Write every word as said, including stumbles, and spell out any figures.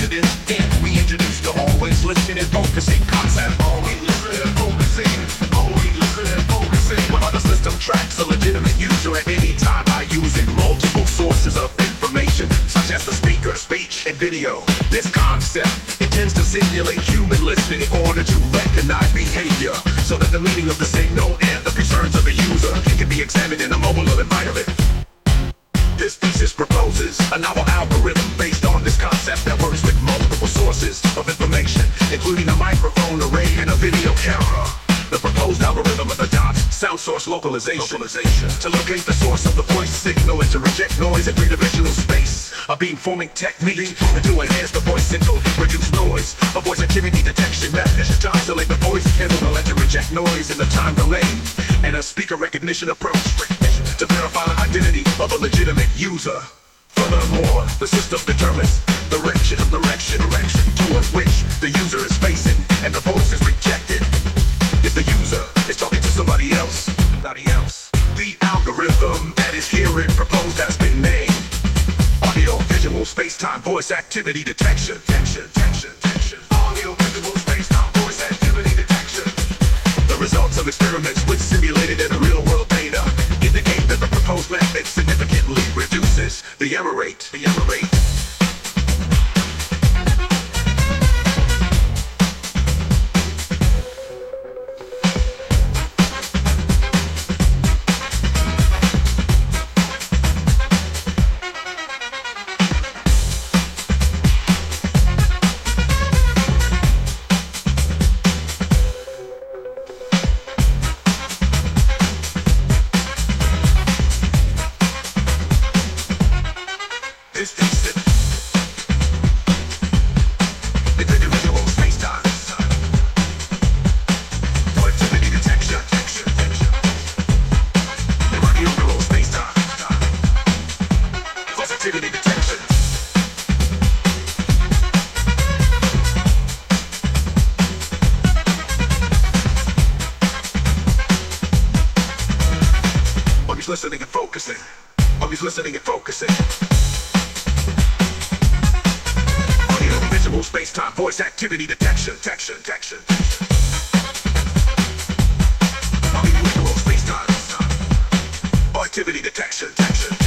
listening in. We introduce the always listening and focusing concept. Always listening and focusing. Always listening and focusing. One of the system tracks a legitimate user at any time by using multiple sources of information, such as the speaker, speech, and video. This concept intends to simulate human listening in order to recognize behavior, so that the meaning of the signal and the concerns of the user can be examined in a mobile environment. This thesis proposes a novel algorithm based on this concept that works with multiple sources of information, including a microphone array and a video camera. The proposed algorithm adopts sound source localization, localization to locate the source of the voice signal and to reject noise in three-dimensional space. A beamforming technique to enhance the voice signal, reduce noise. A voice activity detection method to isolate the voice signal and to reject noise in the time delay. And a speaker recognition approach to verify the identity of a legitimate user. Furthermore, the system determines the direction of direction, direction towards which the user is facing, and the voice is rejected if the user is talking to somebody else. Somebody else. The algorithm that is herein proposed has been made. Audio, visual, space-time, voice activity detection. Detection, detection, detection. Audio, visual, space-time, voice activity detection. The results of experiments with simulated and real-world data indicate that the proposed method significantly reduces the error rate. The error rate. This thesis the visual space-time voice activity detection, detection, detection. The audio visual space-time voice activity detection. Always listening and focusing. Always listening and focusing. Visual space-time voice activity detection, detection, detection. Visual space-time activity detection, detection.